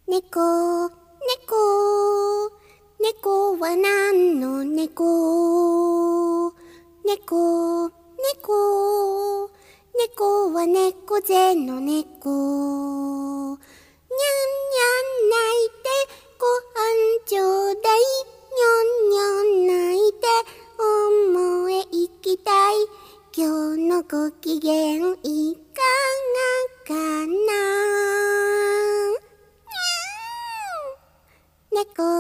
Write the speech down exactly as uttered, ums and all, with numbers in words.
猫、猫、猫は何の猫？猫、猫、猫は猫背の猫。にゃんにゃん泣いてご飯ちょうだい。にょんにょん泣いておもへ行きたい。今日のご機嫌いかがかな？猫